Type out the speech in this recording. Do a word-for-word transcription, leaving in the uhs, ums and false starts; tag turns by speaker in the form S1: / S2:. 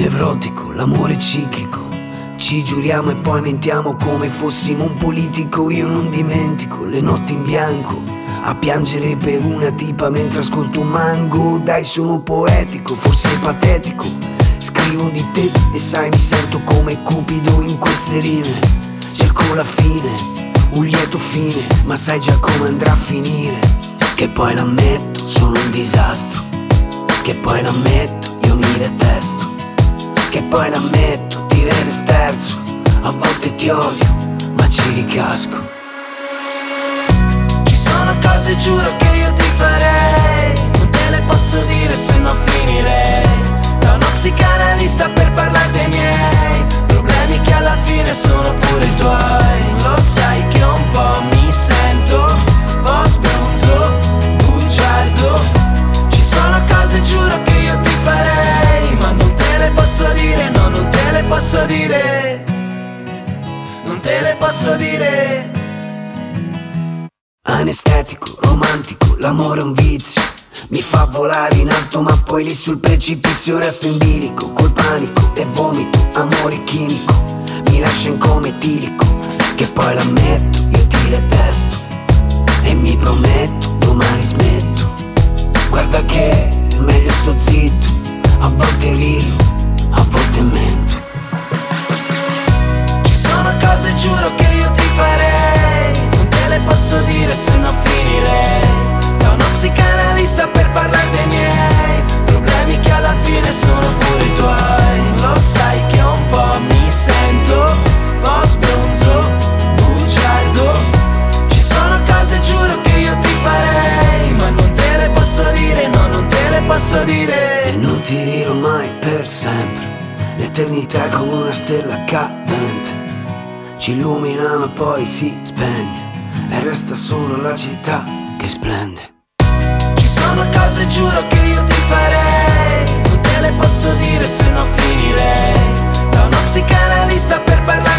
S1: Nevrotico, l'amore ciclico. Ci giuriamo e poi mentiamo come fossimo un politico. Io non dimentico le notti in bianco a piangere per una tipa mentre ascolto Mango. Dai, sono poetico, forse patetico. Scrivo di te e sai mi sento come Cupido in queste rime. Cerco la fine, un lieto fine, ma sai già come andrà a finire. Che poi l'ammetto, sono un disastro. Che poi l'ammetto, io mi detesto. Che poi l'ammetto, ti vedo sterzo. A volte ti odio, ma ci ricasco.
S2: Ci sono cose giuro che io ti farei, non te le posso dire se no finirei da uno psicanalista per parlare dei miei problemi che alla fine sono pure i tuoi. Lo sai che un po' mi sento un po' sbronzo, bugiardo. Ci sono cose giuro che io ti farei, ma non te le posso dire, no, non te le posso dire, non te le posso dire.
S1: Anestetico, romantico, l'amore è un vizio. Mi fa volare in alto ma poi lì sul precipizio resto in bilico. Col panico e vomito, amore chimico. Mi lascia in coma etilico. Che poi l'ammetto, io ti detesto. E mi prometto, domani smetto. Guarda che è meglio sto zitto. A volte rido, a volte mento.
S2: Ci sono cose giuro che io ti farei, non te le posso dire se no finirei da uno psicanalista per parlare dei miei problemi che alla fine sono pure i tuoi. Lo sai che un po' mi sento un po' sbronzo, bugiardo. Ci sono cose giuro che io ti farei, ma non te le posso dire, no, non te le posso dire.
S1: E non ti dirò mai per sempre. L'eternità è come una stella cadente. Ci illumina ma poi si spegne e resta solo la città che splende.
S2: Ci sono cose giuro che io ti farei, non te le posso dire se no finirei da uno psicanalista per parlare